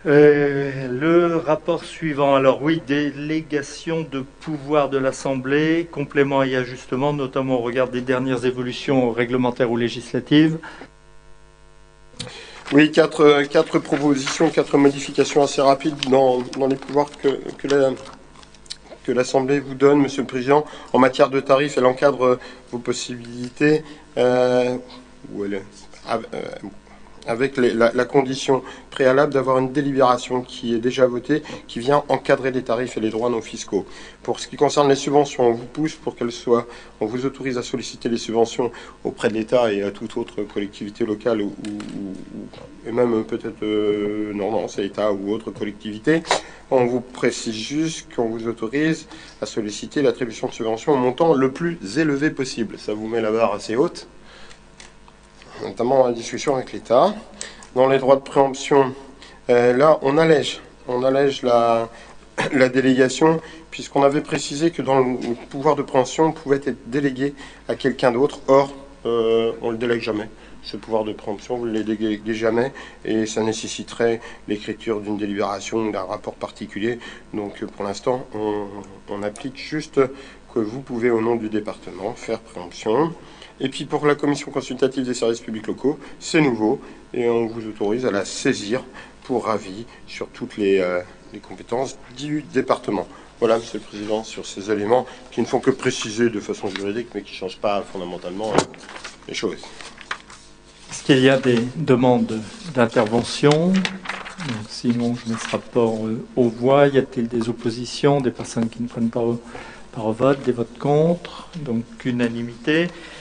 Le rapport suivant. Alors oui, délégation de pouvoir de l'Assemblée, complément et ajustement, notamment au regard des dernières évolutions réglementaires ou législatives. Oui, quatre propositions, quatre modifications assez rapides dans les pouvoirs que l'Assemblée vous donne, Monsieur le Président, en matière de tarifs. Elle encadre vos possibilités avec la condition préalable d'avoir une délibération qui est déjà votée, qui vient encadrer les tarifs et les droits non fiscaux. Pour ce qui concerne les subventions, on vous pousse pour qu'elles soient, on vous autorise à solliciter les subventions auprès de l'État et à toute autre collectivité locale et même peut-être, non, c'est l'État ou autre collectivité. On vous précise juste qu'on vous autorise à solliciter l'attribution de subventions au montant le plus élevé possible. Ça vous met la barre assez haute, notamment en discussion avec l'État. Dans les droits de préemption, là, on allège la délégation, puisqu'on avait précisé que dans le pouvoir de préemption, on pouvait être délégué à quelqu'un d'autre. Or, on ne le délègue jamais. Ce pouvoir de préemption, vous ne le déléguez jamais, et ça nécessiterait l'écriture d'une délibération ou d'un rapport particulier. Donc, pour l'instant, on applique juste que vous pouvez, au nom du département, faire préemption. Et puis pour la commission consultative des services publics locaux, c'est nouveau et on vous autorise à la saisir pour avis sur toutes les compétences du département. Voilà, Monsieur le Président, sur ces éléments qui ne font que préciser de façon juridique, mais qui ne changent pas fondamentalement les choses. Est-ce qu'il y a des demandes d'intervention? Sinon, je mets ce rapport aux voix. Y a-t-il des oppositions, des personnes qui ne prennent pas part au vote, des votes contre? Donc, unanimité.